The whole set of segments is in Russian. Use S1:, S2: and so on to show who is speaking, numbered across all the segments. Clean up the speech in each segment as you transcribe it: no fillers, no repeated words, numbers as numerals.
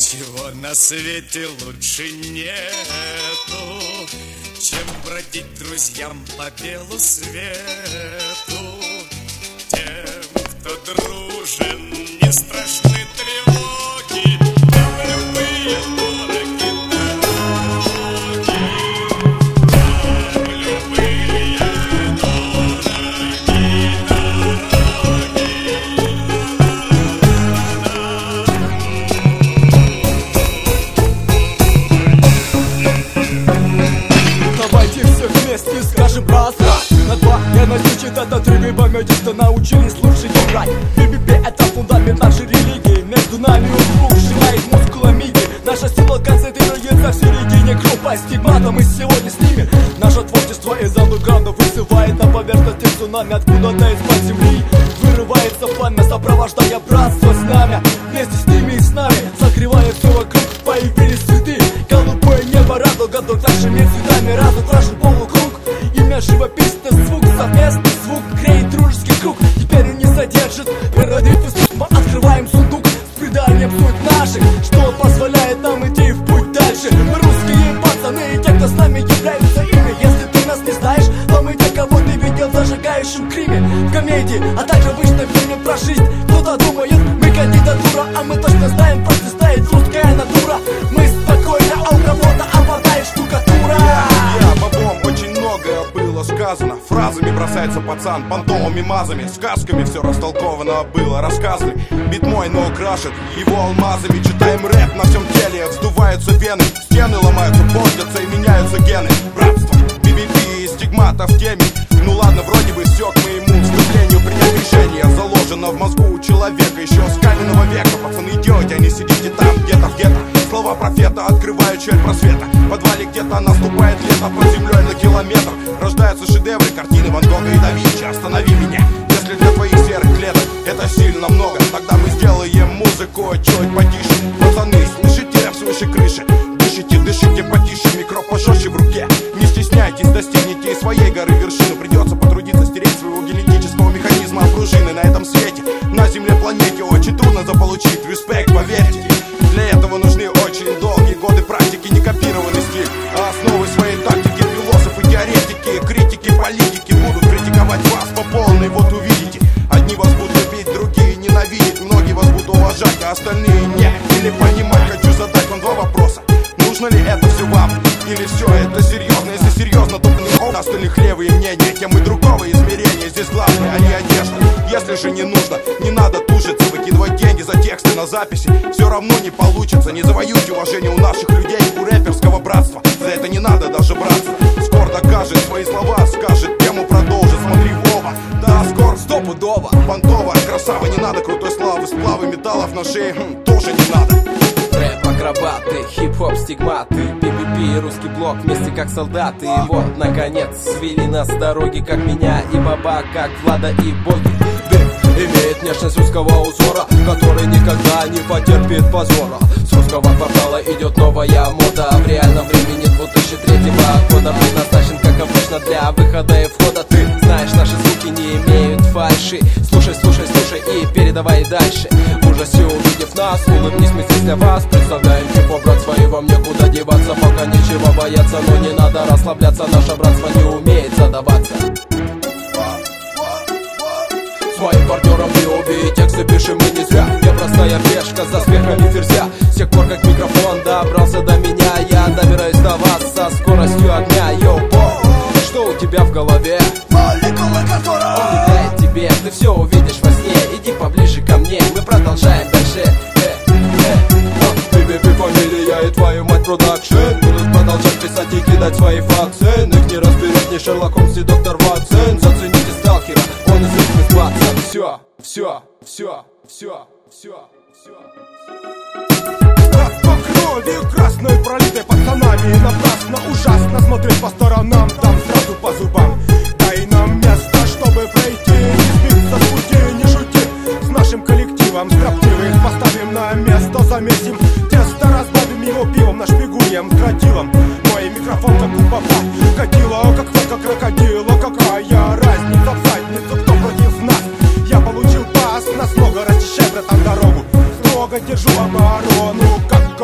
S1: Ничего на свете лучше нету, чем бродить друзьям по белу свету. Тем, кто дружен, не страшны тревоги, там любые дороги дороги, там любые
S2: Давайте все вместе скажем раз, на два. Я назначит этот трек и поймете, что научились лучше играть. BBP это фундамент нашей религии. Между нами укруг сжимает мускулами. Наша сила концентрируется в середине группа стигмата. Мы сегодня с ними. Наше творчество из андерграунда высывает на поверхности цунами. Откуда-то из-под земли вырывается пламя, сопровождая братство знамя. Вместе с ними и с нами, согревая все вокруг, появились цветы. Голубое небо, радуга, вдруг нашими цветами разум украшен полукруг. Имя живописный звук, совместный звук греет дружеский круг. Теперь он не содержит природный физрук. Мы открываем сундук с преданием суть наших, что позволяет нам идти в путь дальше. Мы русские пацаны и те, кто с нами являются ими. Если ты нас не знаешь, то мы те, кого ты видел в зажигающем криме, в комедии, а также в обычном фильме про жизнь. Кто-то думает, мы кандидатура, а мы точно знаем, просто стоит русская натура. Мы спокойно, а у кого-то опадает штукатура.
S3: Бабом очень многое было сказано. Фразами бросается пацан, понтовыми мазами, сказками все растолковано было, рассказами. Бит мой, но украшен его алмазами. Читаем рэп на всем теле, вздуваются вены, стены ломаются, портятся и меняются гены. Братство, BBP и стигмата в теме. Ну ладно, вроде бы все к моему вступлению. Принять решение заложено в мозгу у человека еще с каменного века. Пацаны, идете, а не сидите там, где-то в гетто. Слова профета открывают щель просвета. В подвале где-то наступает лето, под землей на километр рождаются шедевры, картины Ван Гога и да Винчи. Останови меня, если для твоих серых клеток это сильно много, тогда мы сделаем музыку чуть потише. Пацаны, слышите рэп свыше крыши? Дышите, дышите потише, микро пожестче в руке. Не стесняйтесь, достигните и своей горы вершины. Придется потрудиться стереть своего генетического механизма от пружины. На этом свете, на земле планете очень трудно заполучить респект, поверьте. Для этого нужны очень долгие годы практики, не копированный стиль, а основы своей тактики. Философы, теоретики, критики, политики будут критиковать вас по полной, вот увидите. Одни вас будут любить, другие ненавидеть. Многие вас будут уважать, а остальные не. Или понимать, хочу задать вам два вопроса. Нужно ли это все вам? Или все это серьезно? Если серьезно, то у остальных левые мнения. Тем и другого измерения. Здесь главное, а не одежда. Если же не нужно, не надо тужиться, выкидывать деньги за тексты на записи. Все равно не получится. Не завоюйте уважение у наших людей, у рэперского братства. За это не надо даже браться. Скоро докажет свои слова, скажет, тему продолжит. Смотри, Вова, да, скоро стопудово. Понтово, красава, не надо крутой славы. Сплавы металлов на шее, тоже не надо.
S4: Рэп-акробаты, хип-хоп, стигматы, BBP и русский блок вместе как солдаты. И вот, наконец, свели нас с дороги, как меня и Баба, как Влада и Боги. Имеет внешность русского узора, который никогда не потерпит позора. С русского квартала идет новая мода. В реальном времени 2003 года предназначен, как обычно, для выхода и входа. Ты знаешь, наши звуки не имеют фальши. Слушай, слушай, слушай и передавай дальше. В ужасе увидев нас, улыбнись, мы здесь для вас. Представляем хип-хоп, брат, свои вам некуда деваться. Пока нечего бояться, но не надо расслабляться. Наше братство не умеет задаваться. Своим партнерам не и тексты пишем мы не зря. Я простая пешка за смехами ферзя. С тех пор, как микрофон добрался до меня, я добираюсь до вас со скоростью огня. Йоу-бо, что у тебя в голове?
S2: Молекулы, которая
S4: Он не дает тебе, ты все увидишь во сне. Иди поближе ко мне, мы продолжаем дальше. BBP, фамилия и твою мать продакшн. Будут продолжать писать и кидать свои факсы. Их не разберет ни Шерлок Холмс, ни доктор Ватсон. Зацените сталкера, он из рифмы с Батсон. Все.
S3: Братство крови красной, пролитой пацанами. Напрасно, ужасно смотреть по сторонам. Там сразу по зубам. Дай нам место, чтобы пройти. Не сбиться с пути, не шути с нашим коллективом. Строптивых поставим на место, замесим тесто, разбавим его пивом, нашпигуем кротилом. Мой микрофон как у папа. Катило, как флаг, как крокодило. Какая разница в задницу, кто против нас? Я получил пас, нас много, расчищай, братан, дорогу. Строго держу оборону, как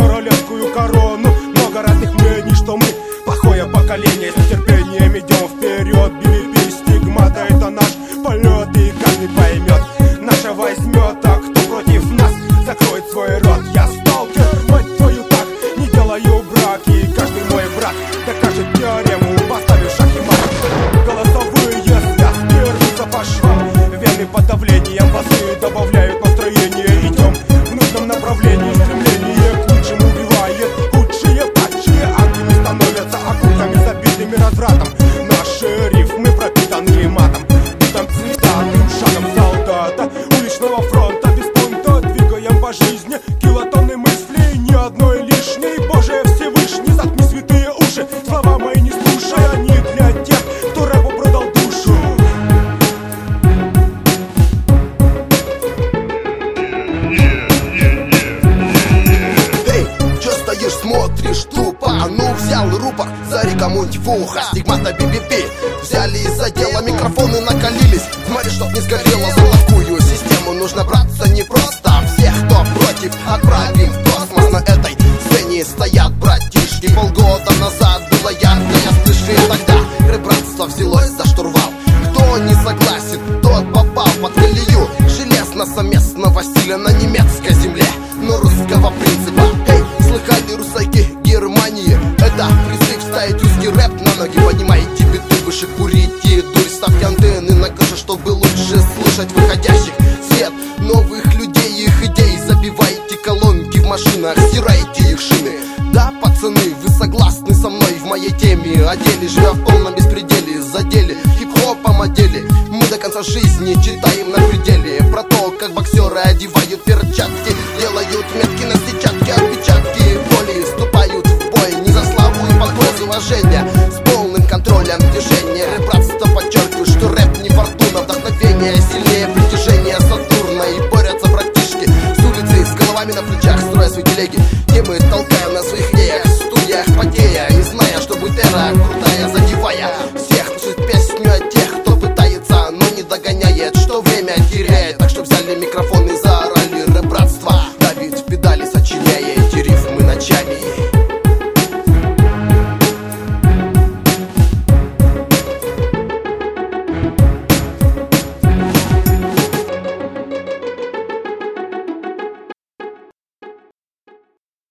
S5: смотришь тупо. Ну взял рупор, зари кому-нибудь в ухо. Стигмата BBP взяли из-за дела, микрофоны накалились. Смотри, чтоб не сгорело, за такую систему нужно браться не просто. Всех, кто против, отправим в космос. На этой сцене стоят братишки. Полгода назад было ярко, я слышу, и тогда рэп-братство взялось за штурвал. Кто не согласен, тот попал под колею железно-совместного стиля на немецкой земле, но русского принципа. Эй, слыхали русаки Германии? Это призыв ставить русский рэп на ноги. Понимаете, биты выше курите, дурь, ставьте антенны на крыше, чтобы лучше слышать выходящих в свет новых людей, их идей. Забивайте колонки в машинах, стирайте их шины. Да, пацаны, вы согласны со мной в моей теме о деле, живя в полном беспределе, задели хип-хопом одели. Мы до конца жизни читаем на пределе про то, как боксеры одевают перчатки, делают метки на сетчатке, отпечатки боли, вступают в бой не за славу и под уважения, с полным контролем движения. Рэп-братство подчеркивает, что рэп не фортуна, вдохновение сильнее притяжения Сатурна. И борются братишки с улицы, с головами на плечах, строя свои телеги.